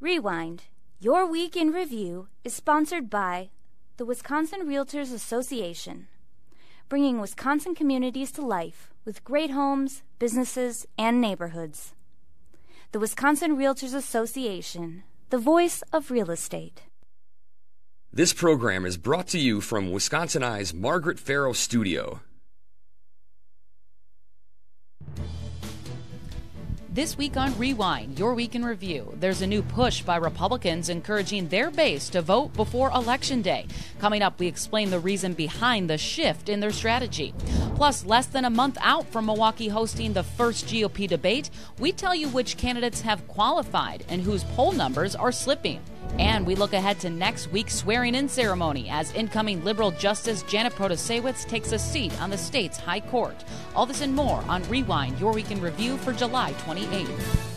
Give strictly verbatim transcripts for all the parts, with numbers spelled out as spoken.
Rewind, your week in review, is sponsored by the Wisconsin Realtors Association, bringing Wisconsin communities to life with great homes, businesses, and neighborhoods. The Wisconsin Realtors Association, the voice of real estate. This program is brought to you from Wisconsin Eye's Margaret Farrow Studio. This week on Rewind, your week in review, there's a new push by Republicans encouraging their base to vote before Election Day. Coming up, we explain the reason behind the shift in their strategy. Plus, less than a month out from Milwaukee hosting the first G O P debate, we tell you which candidates have qualified and whose poll numbers are slipping. And we look ahead to next week's swearing-in ceremony as incoming liberal Justice Janet Protasewicz takes a seat on the state's high court. All this and more on Rewind, your week in review for July twenty-eighth.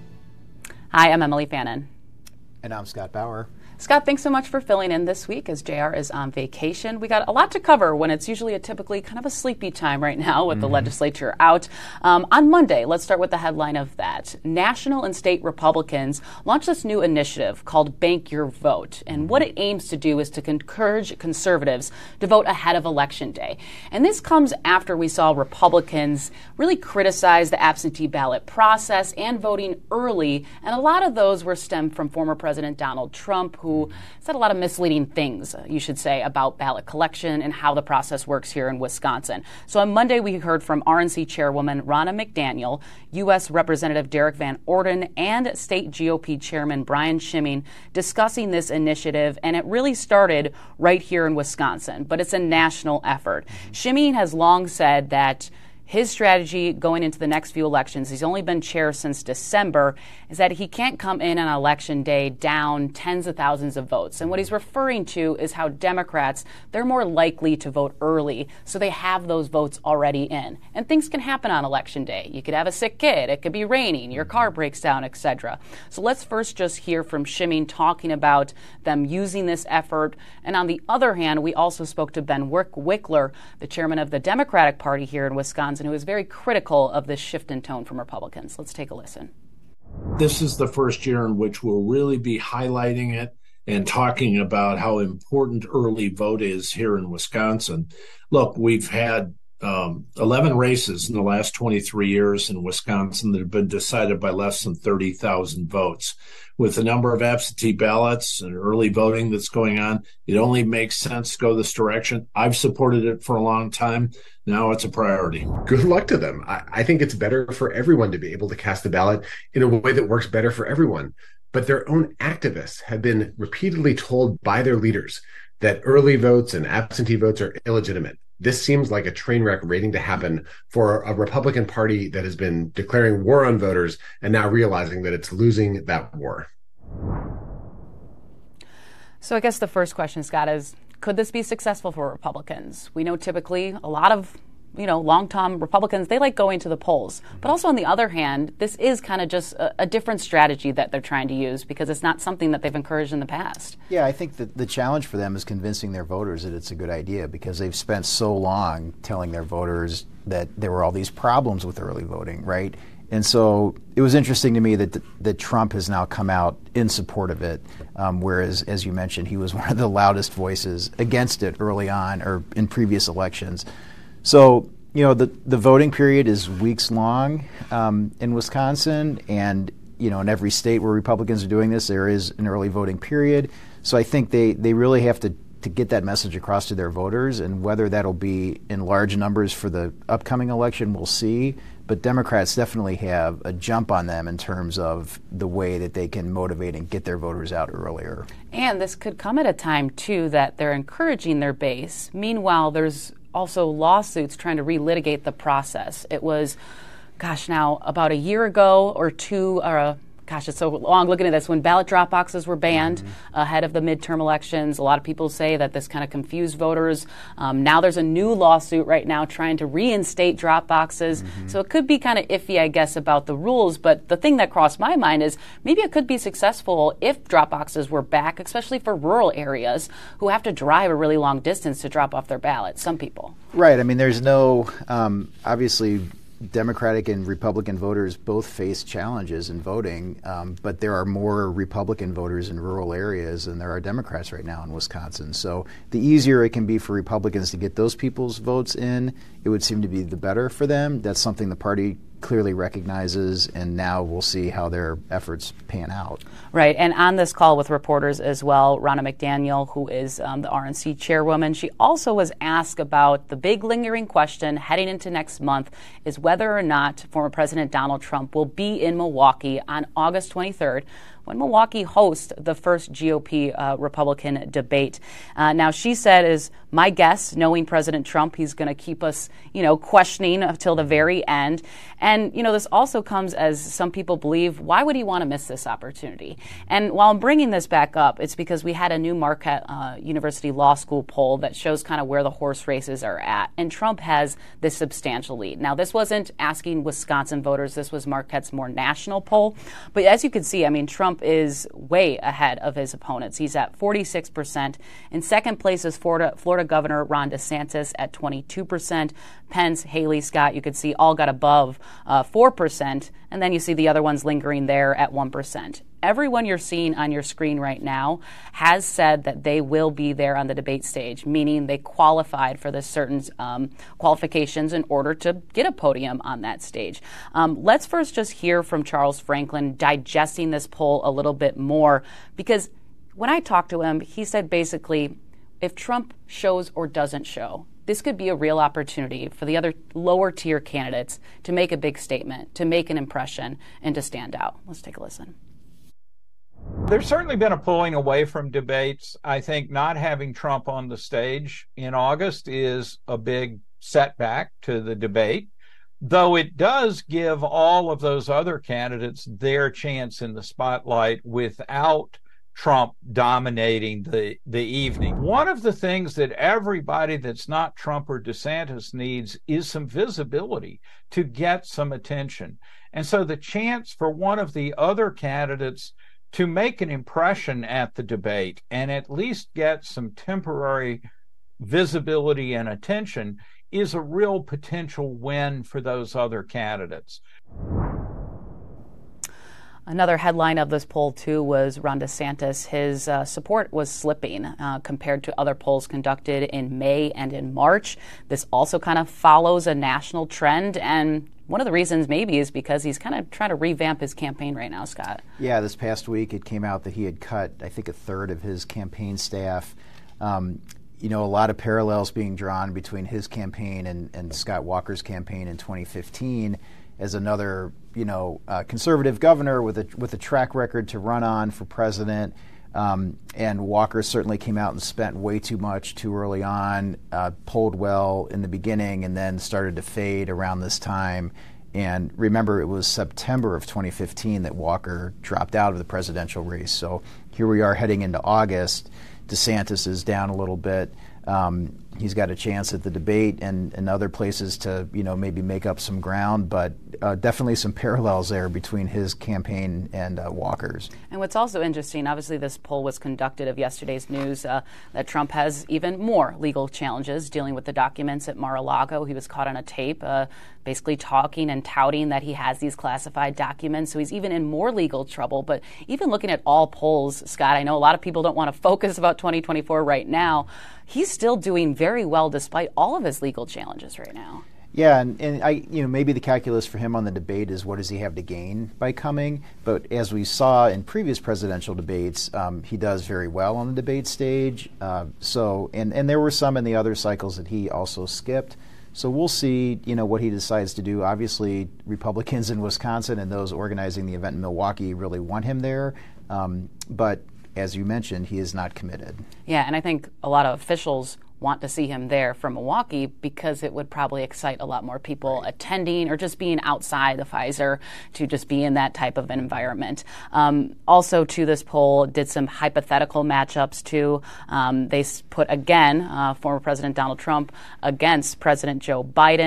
Hi, I'm Emily Fannin. And I'm Scott Bauer. Scott, thanks so much for filling in this week as J R is on vacation. We got a lot to cover when it's usually a typically kind of a sleepy time right now with mm-hmm. the legislature out. Um, on Monday, let's start with the headline of that. National and state Republicans launched this new initiative called Bank Your Vote. And what it aims to do is to encourage conservatives to vote ahead of Election Day. And this comes after we saw Republicans really criticize the absentee ballot process and voting early. And a lot of those were stemmed from former President Donald Trump, who said a lot of misleading things, you should say, about ballot collection and how the process works here in Wisconsin. So on Monday, we heard from R N C Chairwoman Ronna McDaniel, U S Representative Derek Van Orden, and State G O P Chairman Brian Schimming discussing this initiative, and it really started right here in Wisconsin, but it's a national effort. Schimming has long said that his strategy going into the next few elections, he's only been chair since December, is that he can't come in on election day down tens of thousands of votes. And what he's referring to is how Democrats, they're more likely to vote early, so they have those votes already in. And things can happen on election day. You could have a sick kid, it could be raining, your car breaks down, et cetera. So let's first just hear from Schimming talking about them using this effort. And on the other hand, we also spoke to Ben Wickler, the chairman of the Democratic Party here in Wisconsin, who is very critical of this shift in tone from Republicans. Let's take a listen. This is the first year in which we'll really be highlighting it and talking about how important early vote is here in Wisconsin. Look, we've had um, eleven races in the last twenty-three years in Wisconsin that have been decided by less than thirty thousand votes. With the number of absentee ballots and early voting that's going on, it only makes sense to go this direction. I've supported it for a long time. Now it's a priority. Good luck to them. I, I think it's better for everyone to be able to cast the ballot in a way that works better for everyone. But their own activists have been repeatedly told by their leaders that early votes and absentee votes are illegitimate. This seems like a train wreck waiting to happen for a Republican Party that has been declaring war on voters and now realizing that it's losing that war. So I guess the first question, Scott, is could this be successful for Republicans? We know typically a lot of, you know, long-term Republicans, they like going to the polls. But also on the other hand, this is kind of just a, a different strategy that they're trying to use because it's not something that they've encouraged in the past. Yeah, I think that the challenge for them is convincing their voters that it's a good idea because they've spent so long telling their voters that there were all these problems with early voting, right? And so it was interesting to me that that Trump has now come out in support of it, um, whereas, as you mentioned, he was one of the loudest voices against it early on or in previous elections. So, you know, the, the voting period is weeks long um, in Wisconsin, and, you know, in every state where Republicans are doing this, there is an early voting period. So I think they, they really have to, to get that message across to their voters, and whether that'll be in large numbers for the upcoming election, we'll see. But Democrats definitely have a jump on them in terms of the way that they can motivate and get their voters out earlier. And this could come at a time, too, that they're encouraging their base. Meanwhile, there's also lawsuits trying to relitigate the process. It was, gosh, now about a year ago or two, or a Gosh, it's so long looking at this. When ballot drop boxes were banned mm-hmm. ahead of the midterm elections, a lot of people say that this kind of confused voters. Um, now there's a new lawsuit right now trying to reinstate drop boxes. Mm-hmm. So it could be kind of iffy, I guess, about the rules. But the thing that crossed my mind is maybe it could be successful if drop boxes were back, especially for rural areas who have to drive a really long distance to drop off their ballots, some people. Right. I mean, there's no, um, obviously, Democratic and Republican voters both face challenges in voting, um, but there are more Republican voters in rural areas than there are Democrats right now in Wisconsin. So the easier it can be for Republicans to get those people's votes in, it would seem to be the better for them. That's something the party clearly recognizes, and now we'll see how their efforts pan out. Right, and on this call with reporters as well, Ronna McDaniel, who is um, the R N C chairwoman, she also was asked about the big lingering question heading into next month is whether or not former President Donald Trump will be in Milwaukee on August twenty-third, when Milwaukee hosts the first G O P uh, Republican debate. Uh, now, she said, is my guess, knowing President Trump, he's going to keep us, you know, questioning until the very end. And, you know, this also comes as some people believe, why would he want to miss this opportunity? And while I'm bringing this back up, it's because we had a new Marquette uh, University Law School poll that shows kind of where the horse races are at. And Trump has this substantial lead. Now, this wasn't asking Wisconsin voters. This was Marquette's more national poll. But as you can see, I mean, Trump is way ahead of his opponents. He's at forty-six percent. In second place is Florida, Florida Governor Ron DeSantis at twenty-two percent. Pence, Haley, Scott, you could see all got above uh, four percent. And then you see the other ones lingering there at one percent. Everyone you're seeing on your screen right now has said that they will be there on the debate stage, meaning they qualified for the certain um, qualifications in order to get a podium on that stage. Um, let's first just hear from Charles Franklin digesting this poll a little bit more, because when I talked to him, he said basically, if Trump shows or doesn't show, this could be a real opportunity for the other lower tier candidates to make a big statement, to make an impression, and to stand out. Let's take a listen. There's certainly been a pulling away from debates. I think not having Trump on the stage in August is a big setback to the debate, though it does give all of those other candidates their chance in the spotlight without Trump dominating the, the evening. One of the things that everybody that's not Trump or DeSantis needs is some visibility to get some attention. And so the chance for one of the other candidates to make an impression at the debate and at least get some temporary visibility and attention is a real potential win for those other candidates. Another headline of this poll, too, was Ron DeSantis. His uh, support was slipping uh, compared to other polls conducted in May and in March. This also kind of follows a national trend, and one of the reasons maybe is because he's kind of trying to revamp his campaign right now, Scott. Yeah, this past week it came out that he had cut, I think, a third of his campaign staff. Um, you know, a lot of parallels being drawn between his campaign and, and Scott Walker's campaign in twenty fifteen as another, you know, uh, conservative governor with a with a track record to run on for president. Um, and Walker certainly came out and spent way too much too early on, uh, polled well in the beginning, and then started to fade around this time. And remember, it was September of twenty fifteen that Walker dropped out of the presidential race. So here we are heading into August. DeSantis is down a little bit. Um, he's got a chance at the debate and, and other places to, you know, maybe make up some ground, but uh, definitely some parallels there between his campaign and uh, Walker's. And what's also interesting, obviously this poll was conducted of yesterday's news uh, that Trump has even more legal challenges dealing with the documents at Mar-a-Lago. He was caught on a tape uh, basically talking and touting that he has these classified documents, so he's even in more legal trouble. But even looking at all polls, Scott, I know a lot of people don't want to focus about twenty twenty-four right now. He's still doing very well despite all of his legal challenges right now. Yeah, and, and I, you know, maybe the calculus for him on the debate is what does he have to gain by coming? But as we saw in previous presidential debates, um, he does very well on the debate stage. Uh, so, and, and there were some in the other cycles that he also skipped. So we'll see, you know, what he decides to do. Obviously, Republicans in Wisconsin and those organizing the event in Milwaukee really want him there. Um, but as you mentioned, he is not committed. Yeah, and I think a lot of officials want to see him there from Milwaukee because it would probably excite a lot more people right. attending or just being outside the Pfizer to just be in that type of an environment. Um, also to this poll, did some hypothetical matchups too. Um, they put, again, uh, former President Donald Trump against President Joe Biden.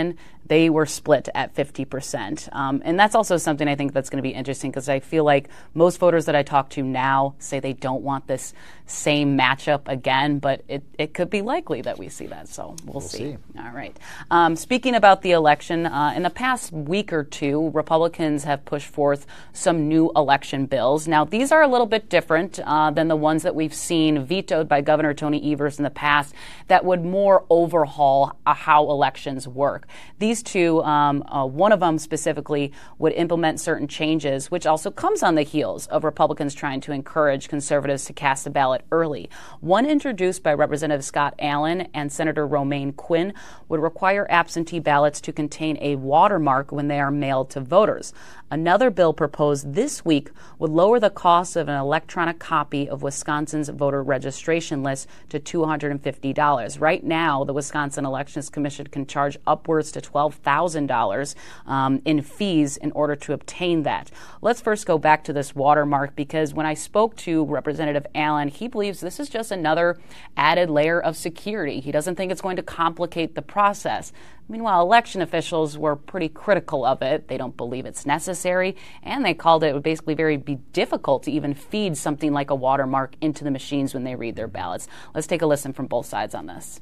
they were split at fifty percent. Um, and that's also something I think that's going to be interesting, because I feel like most voters that I talk to now say they don't want this same matchup again, but it, it could be likely that we see that. So we'll, we'll see. see. All right. Um, speaking about the election, uh, in the past week or two, Republicans have pushed forth some new election bills. Now, these are a little bit different uh, than the ones that we've seen vetoed by Governor Tony Evers in the past that would more overhaul uh, how elections work. These two, um, uh, one of them specifically, would implement certain changes, which also comes on the heels of Republicans trying to encourage conservatives to cast a ballot early. One introduced by Representative Scott Allen and Senator Romaine Quinn would require absentee ballots to contain a watermark when they are mailed to voters. Another bill proposed this week would lower the cost of an electronic copy of Wisconsin's voter registration list to two hundred fifty dollars. Right now, the Wisconsin Elections Commission can charge upwards to twelve thousand dollars um, in fees in order to obtain that. Let's first go back to this watermark, because when I spoke to Representative Allen, he believes this is just another added layer of security. He doesn't think it's going to complicate the process. Meanwhile, election officials were pretty critical of it. They don't believe it's necessary, and they called it would basically very be difficult to even feed something like a watermark into the machines when they read their ballots. Let's take a listen from both sides on this.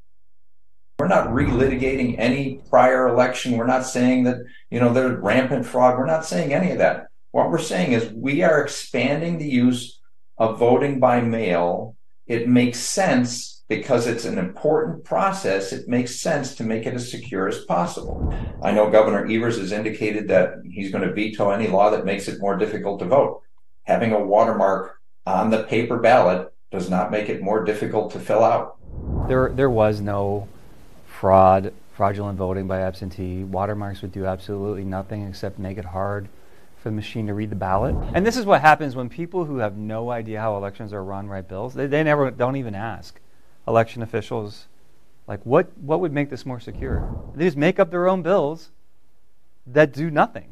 We're not relitigating any prior election. We're not saying that, you know, there's rampant fraud. We're not saying any of that. What we're saying is we are expanding the use of voting by mail. It makes sense because it's an important process. It makes sense to make it as secure as possible. I know Governor Evers has indicated that he's going to veto any law that makes it more difficult to vote. Having a watermark on the paper ballot does not make it more difficult to fill out. There, there was no fraud, fraudulent voting by absentee. Watermarks would do absolutely nothing except make it hard for the machine to read the ballot. And this is what happens when people who have no idea how elections are run write bills. They, they never don't even ask election officials, like, what, what would make this more secure? They just make up their own bills that do nothing.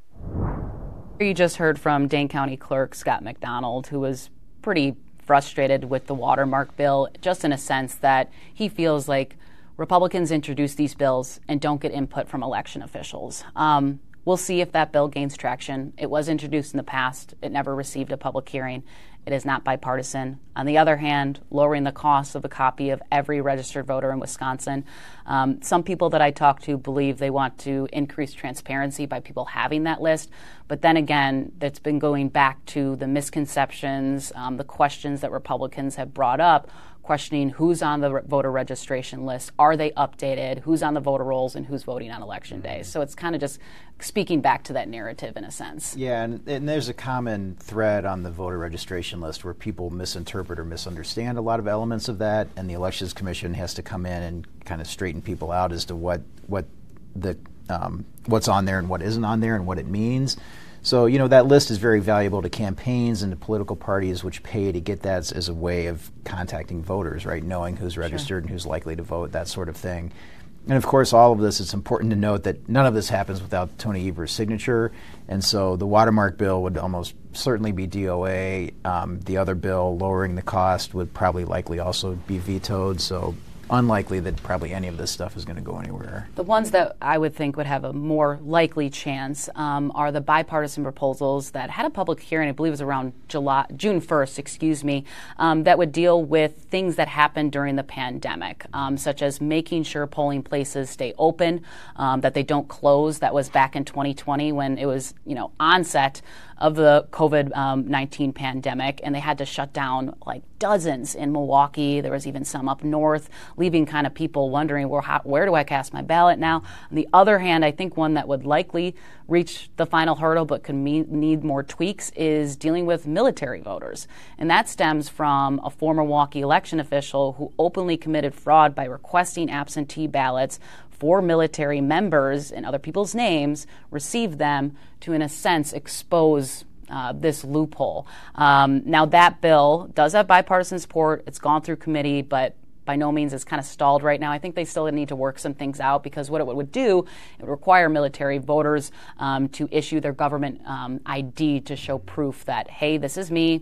You just heard from Dane County Clerk Scott McDonald, who was pretty frustrated with the watermark bill, just in a sense that he feels like Republicans introduce these bills and don't get input from election officials. Um, we'll see if that bill gains traction. It was introduced in the past. It never received a public hearing. It is not bipartisan. On the other hand, lowering the cost of a copy of every registered voter in Wisconsin. Um, some people that I talk to believe they want to increase transparency by people having that list. But then again, that's been going back to the misconceptions, um, the questions that Republicans have brought up, questioning who's on the voter registration list, are they updated, who's on the voter rolls, and who's voting on election day. So it's kind of just speaking back to that narrative in a sense. Yeah, and, and there's a common thread on the voter registration list where people misinterpret or misunderstand a lot of elements of that, and the Elections Commission has to come in and kind of straighten people out as to what what the um, what's on there and what isn't on there and what it means. So, you know, that list is very valuable to campaigns and to political parties which pay to get that as a way of contacting voters, right? Knowing who's registered sure. and who's likely to vote, that sort of thing. And of course, all of this, it's important to note that none of this happens without Tony Evers' signature. And so the watermark bill would almost certainly be D O A. Um, the other bill, lowering the cost, would probably likely also be vetoed. So unlikely that probably any of this stuff is going to go anywhere. The ones that I would think would have a more likely chance um, are the bipartisan proposals that had a public hearing, I believe it was around July, June first, excuse me, um, that would deal with things that happened during the pandemic, um, such as making sure polling places stay open, um, that they don't close. That was back in twenty twenty when it was, you know, onset of the COVID nineteen pandemic, and they had to shut down like dozens in Milwaukee. There was even some up north, leaving kind of people wondering, well, how, where do I cast my ballot now? On the other hand, I think one that would likely reach the final hurdle but could me- need more tweaks is dealing with military voters. And that stems from a former Milwaukee election official who openly committed fraud by requesting absentee ballots for military members in other people's names, received them to, in a sense, expose uh, this loophole. Um, now, that bill does have bipartisan support. It's gone through committee, but by no means is kind of stalled right now. I think they still need to work some things out, because what it would do, it would require military voters um, to issue their government um, I D to show proof that, hey, this is me.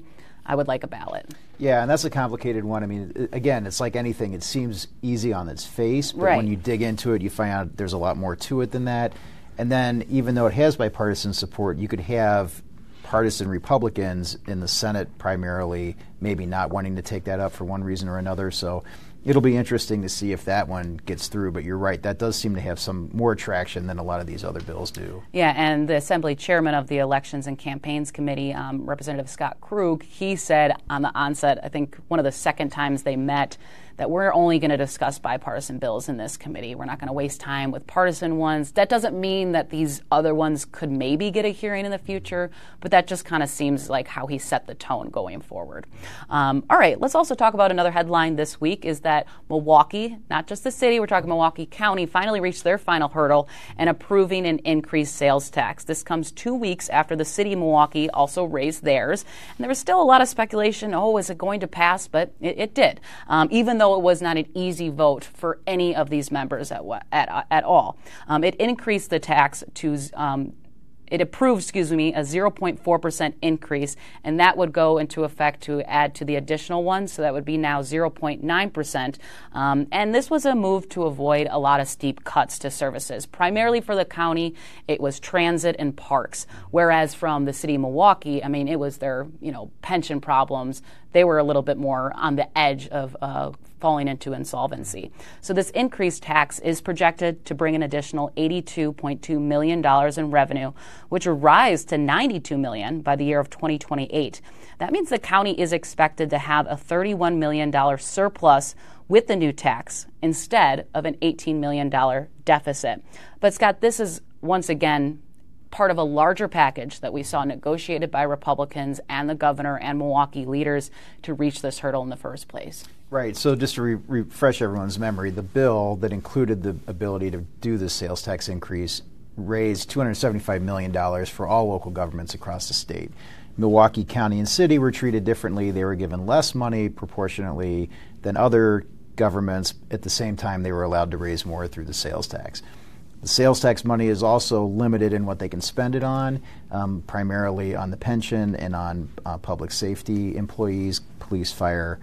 I would like a ballot. Yeah, and that's a complicated one. I mean, again, it's like anything. It seems easy on its face, but right. when you dig into it, you find out there's a lot more to it than that. And then even though it has bipartisan support, you could have partisan Republicans in the Senate primarily maybe not wanting to take that up for one reason or another. So it'll be interesting to see if that one gets through. But you're right, that does seem to have some more traction than a lot of these other bills do. Yeah, and the Assembly Chairman of the Elections and Campaigns Committee, um, Representative Scott Krug, he said on the onset, I think one of the second times they met, that we're only going to discuss bipartisan bills in this committee. We're not going to waste time with partisan ones. That doesn't mean that these other ones could maybe get a hearing in the future, but that just kind of seems like how he set the tone going forward. Um, all right, let's also talk about another headline this week is that Milwaukee, not just the city, we're talking Milwaukee County, finally reached their final hurdle and approving an increased sales tax. This comes two weeks after the city of Milwaukee also raised theirs. And there was still a lot of speculation, oh, is it going to pass? But it, it did, um, even though it was not an easy vote for any of these members at at, at all. Um, it increased the tax to, um, it approved, excuse me, a zero point four percent increase, and that would go into effect to add to the additional ones, so that would be now zero point nine percent. Um, and this was a move to avoid a lot of steep cuts to services. Primarily for the county, it was transit and parks, whereas from the city of Milwaukee, I mean, it was their, you know, pension problems. They were a little bit more on the edge of uh, falling into insolvency. So this increased tax is projected to bring an additional eighty-two point two million dollars in revenue, which will rise to ninety-two million dollars by the year of twenty twenty-eight. That means the county is expected to have a thirty-one million dollars surplus with the new tax instead of an eighteen million dollars deficit. But Scott, this is once again part of a larger package that we saw negotiated by Republicans and the governor and Milwaukee leaders to reach this hurdle in the first place. Right. So just to re- refresh everyone's memory, the bill that included the ability to do the sales tax increase raised two hundred seventy-five million dollars for all local governments across the state. Milwaukee County and City were treated differently. They were given less money proportionately than other governments. At the same time, they were allowed to raise more through the sales tax. The sales tax money is also limited in what they can spend it on, um, primarily on the pension and on uh, public safety employees, police, fire.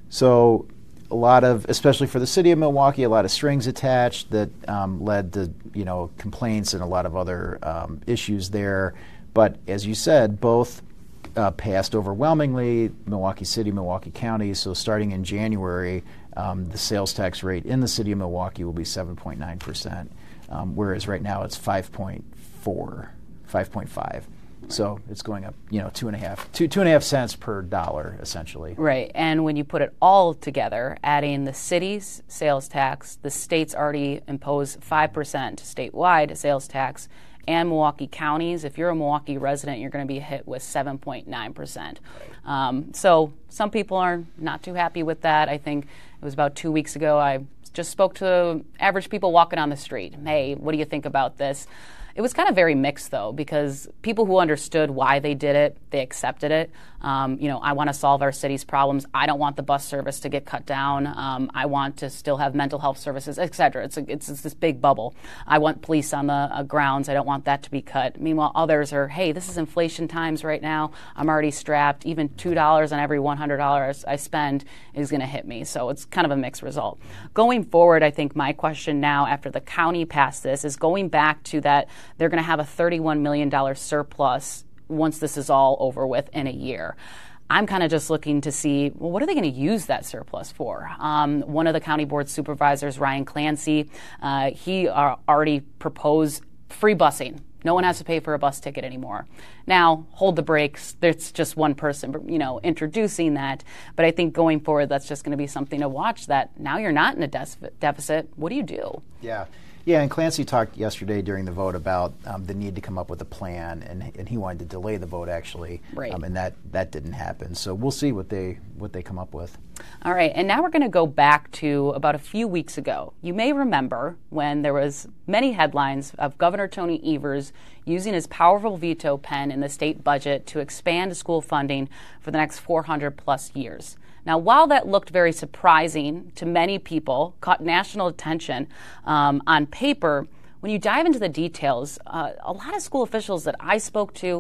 So a lot of, especially for the city of Milwaukee, a lot of strings attached that um, led to, you know, complaints and a lot of other um, issues there. But as you said, both uh, passed overwhelmingly, Milwaukee City, Milwaukee County. So starting in January, um, the sales tax rate in the city of Milwaukee will be seven point nine percent. Um, whereas right now it's five point four, five point five. So it's going up, you know, two and a half, two, two and a half cents per dollar, essentially. Right. And when you put it all together, adding the city's sales tax, the state's already imposed five percent statewide sales tax, and Milwaukee counties, if you're a Milwaukee resident, you're going to be hit with seven point nine percent. Um, so some people are not too happy with that. I think it was about two weeks ago, I just spoke to average people walking on the street. Hey, what do you think about this? It was kind of very mixed, though, because people who understood why they did it, they accepted it. Um, you know, I want to solve our city's problems. I don't want the bus service to get cut down. Um, I want to still have mental health services, et cetera. It's, a, it's, it's this big bubble. I want police on the uh, grounds. I don't want that to be cut. Meanwhile, others are, hey, this is inflation times right now. I'm already strapped. Even two dollars on every one hundred dollars I spend is going to hit me. So it's kind of a mixed result. Going forward, I think my question now, after the county passed this, is going back to that they're going to have a thirty-one million dollars surplus once this is all over with in a year. I'm kind of just looking to see, well, what are they going to use that surplus for? Um, one of the county board supervisors, Ryan Clancy, uh, he uh, already proposed free busing. No one has to pay for a bus ticket anymore. Now, hold the brakes. There's just one person, you know, introducing that. But I think going forward, that's just going to be something to watch, that now you're not in a de- deficit. What do you do? Yeah. Yeah, and Clancy talked yesterday during the vote about um, the need to come up with a plan, and and he wanted to delay the vote, actually. Right. Um, and that, that didn't happen. So we'll see what they what they come up with. All right, and now we're going to go back to about a few weeks ago. You may remember when there was many headlines of Governor Tony Evers using his powerful veto pen in the state budget to expand school funding for the next four hundred plus years. Now, while that looked very surprising to many people, caught national attention um, on paper, when you dive into the details, uh, a lot of school officials that I spoke to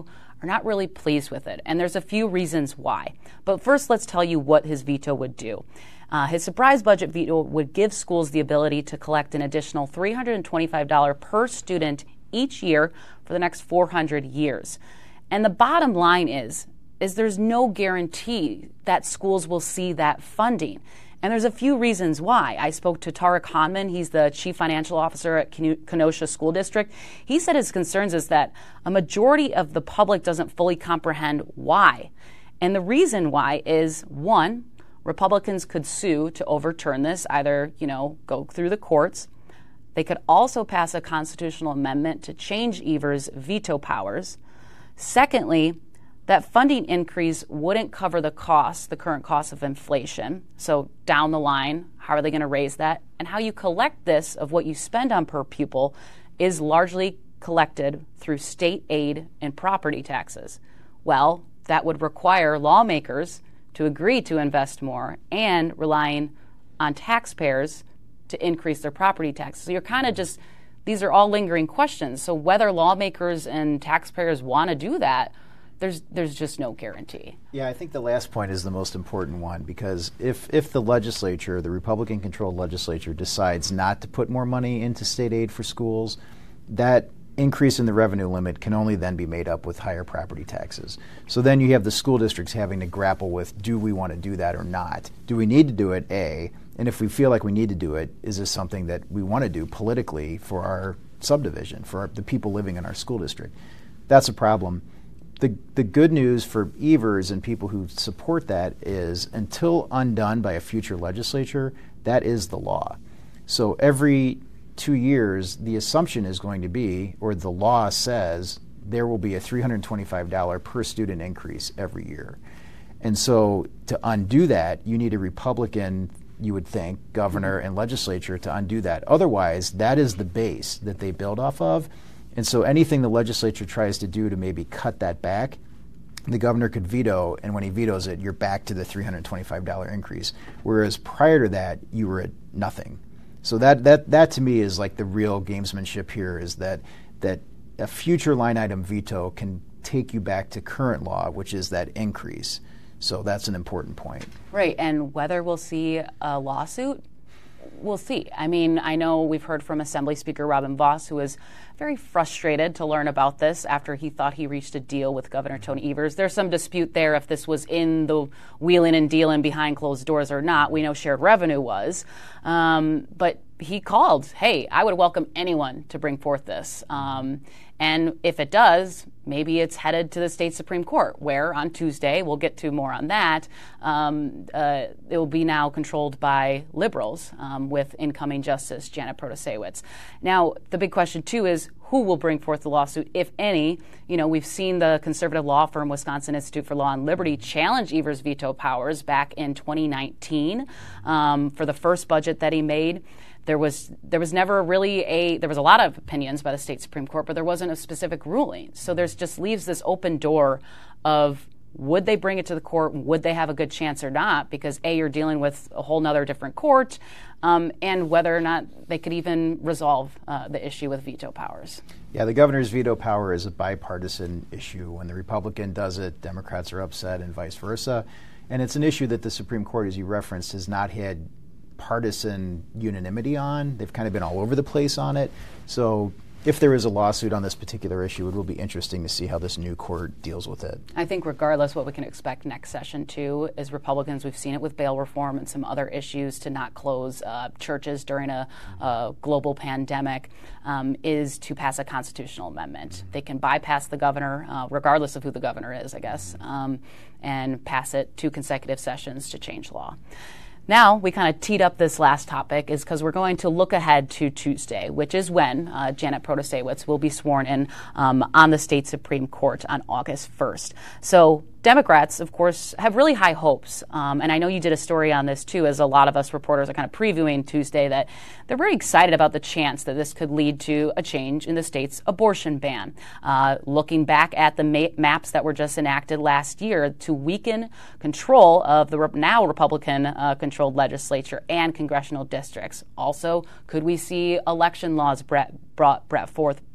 are not really pleased with it, and there's a few reasons why. But first, let's tell you what his veto would do. Uh, his surprise budget veto would give schools the ability to collect an additional three hundred twenty-five dollars per student each year for the next four hundred years. And the bottom line is, is there's no guarantee that schools will see that funding. And there's a few reasons why. I spoke to Tarek Hanman. He's the chief financial officer at Kenosha School District. He said his concerns is that a majority of the public doesn't fully comprehend why. And the reason why is, one, Republicans could sue to overturn this, either, you know, go through the courts. They could also pass a constitutional amendment to change Evers' veto powers. Secondly, that funding increase wouldn't cover the cost, the current cost of inflation. So down the line, how are they going to raise that? And how you collect this of what you spend on per pupil is largely collected through state aid and property taxes. Well, that would require lawmakers to agree to invest more and relying on taxpayers to increase their property taxes. So you're kind of just, these are all lingering questions. So whether lawmakers and taxpayers want to do that, there's there's just no guarantee. Yeah, I think the last point is the most important one, because if, if the legislature, the Republican-controlled legislature, decides not to put more money into state aid for schools, that increase in the revenue limit can only then be made up with higher property taxes. So then you have the school districts having to grapple with, do we want to do that or not? Do we need to do it, A? And if we feel like we need to do it, is this something that we want to do politically for our subdivision, for our, the people living in our school district? That's a problem. The, the good news for Evers and people who support that is, until undone by a future legislature, that is the law. So every two years, the assumption is going to be, or the law says, there will be a three hundred twenty-five dollars per student increase every year. And so to undo that, you need a Republican, you would think, governor and legislature to undo that. Otherwise, that is the base that they build off of. And so anything the legislature tries to do to maybe cut that back, the governor could veto, and when he vetoes it, you're back to the three hundred twenty-five dollars increase. Whereas prior to that, you were at nothing. So that, that, that to me is like the real gamesmanship here, is that, that a future line item veto can take you back to current law, which is that increase. So that's an important point. Right, and whether we'll see a lawsuit, we'll see. I mean, I know we've heard from Assembly Speaker Robin Vos, who was very frustrated to learn about this after he thought he reached a deal with Governor Tony Evers. There's some dispute there if this was in the wheeling and dealing behind closed doors or not. We know shared revenue was. Um, but he called, hey, I would welcome anyone to bring forth this. Um, and if it does, maybe it's headed to the state Supreme Court, where on Tuesday, we'll get to more on that, um, uh, it will be now controlled by liberals um, with incoming Justice Janet Protasiewicz. Now, the big question, too, is who will bring forth the lawsuit, if any? You know, we've seen the conservative law firm Wisconsin Institute for Law and Liberty challenge Evers' veto powers back in twenty nineteen um, for the first budget that he made. There was there was never really a, there was a lot of opinions by the state Supreme Court, but there wasn't a specific ruling. So there's just leaves this open door of, would they bring it to the court? Would they have a good chance or not? Because A, you're dealing with a whole nother different court, um, and whether or not they could even resolve uh, the issue with veto powers. Yeah, the governor's veto power is a bipartisan issue. When the Republican does it, Democrats are upset and vice versa. And it's an issue that the Supreme Court, as you referenced, has not had partisan unanimity on. They've kind of been all over the place on it. So if there is a lawsuit on this particular issue, it will be interesting to see how this new court deals with it. I think regardless, what we can expect next session, too, is Republicans, we've seen it with bail reform and some other issues to not close uh, churches during a, a global pandemic, um, is to pass a constitutional amendment. They can bypass the governor, uh, regardless of who the governor is, I guess, um, and pass it two consecutive sessions to change law. Now, we kind of teed up this last topic is because we're going to look ahead to Tuesday, which is when uh, Janet Protasiewicz will be sworn in um, on the state Supreme Court on August first. So Democrats, of course, have really high hopes. Um, and I know you did a story on this, too, as a lot of us reporters are kind of previewing Tuesday, that they're very excited about the chance that this could lead to a change in the state's abortion ban. Uh, looking back at the ma- maps that were just enacted last year to weaken control of the re- now Republican-controlled uh, legislature and congressional districts. Also, could we see election laws brought, brought, brought forth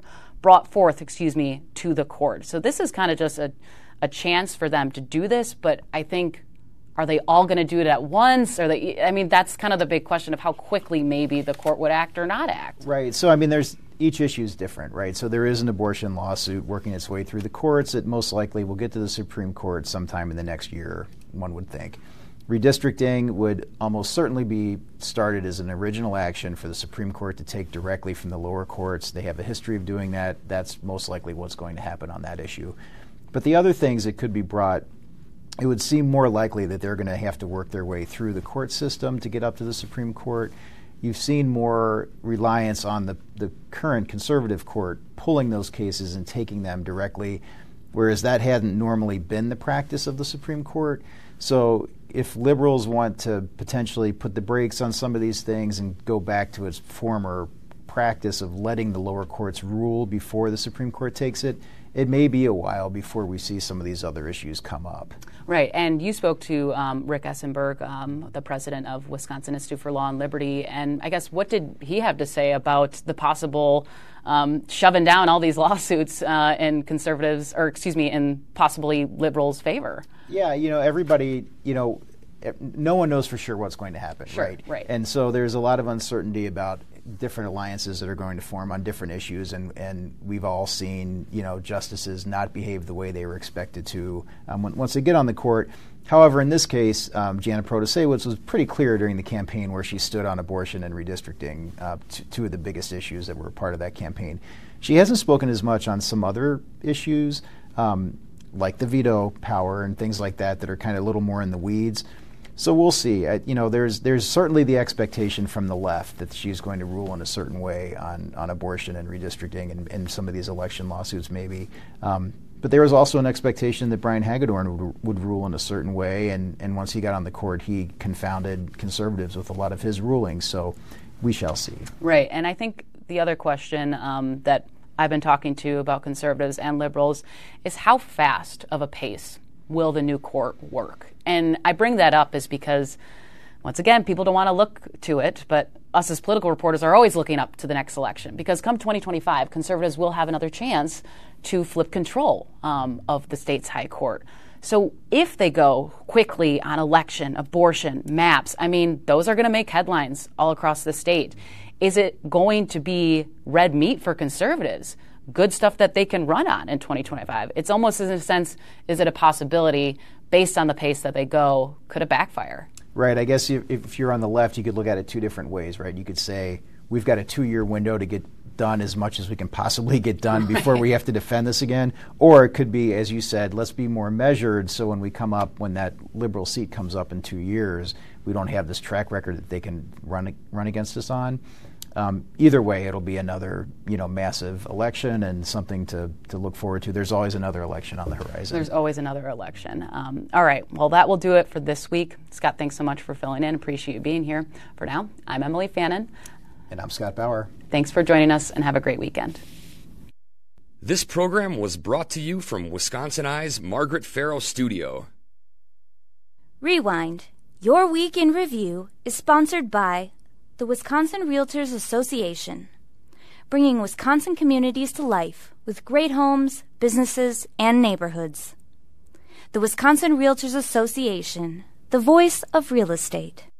brought forth, excuse me, to the court. So this is kind of just a, a chance for them to do this, but I think, are they all going to do it at once? Or they, I mean, that's kind of the big question of how quickly maybe the court would act or not act. Right. So, I mean, there's each issue is different, right? So there is an abortion lawsuit working its way through the courts. It most likely will get to the Supreme Court sometime in the next year, one would think. Redistricting would almost certainly be started as an original action for the Supreme Court to take directly from the lower courts. They have a history of doing that. That's most likely what's going to happen on that issue. But the other things that could be brought, it would seem more likely that they're going to have to work their way through the court system to get up to the Supreme Court. You've seen more reliance on the, the current conservative court pulling those cases and taking them directly, whereas that hadn't normally been the practice of the Supreme Court. So if liberals want to potentially put the brakes on some of these things and go back to its former practice of letting the lower courts rule before the Supreme Court takes it, it may be a while before we see some of these other issues come up. Right, and you spoke to um, Rick Essenberg, um, the president of Wisconsin Institute for Law and Liberty, and I guess what did he have to say about the possible um, shoving down all these lawsuits uh, in conservatives, or excuse me, in possibly liberals' favor? Yeah, you know, everybody, you know, no one knows for sure what's going to happen, sure, right? Right. And so there's a lot of uncertainty about different alliances that are going to form on different issues, and, and we've all seen, you know, justices not behave the way they were expected to um, when, once they get on the court. However, in this case, um, Jana Protasewicz was pretty clear during the campaign where she stood on abortion and redistricting, uh, t- two of the biggest issues that were part of that campaign. She hasn't spoken as much on some other issues, um, like the veto power and things like that, that are kind of a little more in the weeds. So we'll see. I, you know, there's there's certainly the expectation from the left that she's going to rule in a certain way on, on abortion and redistricting and, and some of these election lawsuits maybe. Um, but there was also an expectation that Brian Hagedorn would, would rule in a certain way, and, and once he got on the court, he confounded conservatives with a lot of his rulings. So we shall see. Right, and I think the other question um, that I've been talking to about conservatives and liberals is how fast of a pace will the new court work? And I bring that up is because, once again, people don't want to look to it, but us as political reporters are always looking up to the next election, because come twenty twenty-five, conservatives will have another chance to flip control um, of the state's high court. So if they go quickly on election, abortion, maps, I mean, those are going to make headlines all across the state. Is it going to be red meat for conservatives? Good stuff that they can run on in twenty twenty-five. It's almost, in a sense, is it a possibility based on the pace that they go? Could it backfire? Right. I guess if, if you're on the left, you could look at it two different ways, right? You could say we've got a two-year window to get done as much as we can possibly get done before we have to defend this again. Or it could be, as you said, let's be more measured, so when we come up, when that liberal seat comes up in two years, we don't have this track record that they can run run against us on. Um, either way, it'll be another, you know, massive election and something to, to look forward to. There's always another election on the horizon. There's always another election. Um, all right. Well, that will do it for this week. Scott, thanks so much for filling in. Appreciate you being here. For now, I'm Emily Fannin. And I'm Scott Bauer. Thanks for joining us, and have a great weekend. This program was brought to you from Wisconsin Eye's Margaret Farrow Studio. Rewind. Your Week in Review is sponsored by the Wisconsin Realtors Association, bringing Wisconsin communities to life with great homes, businesses, and neighborhoods. The Wisconsin Realtors Association, the voice of real estate.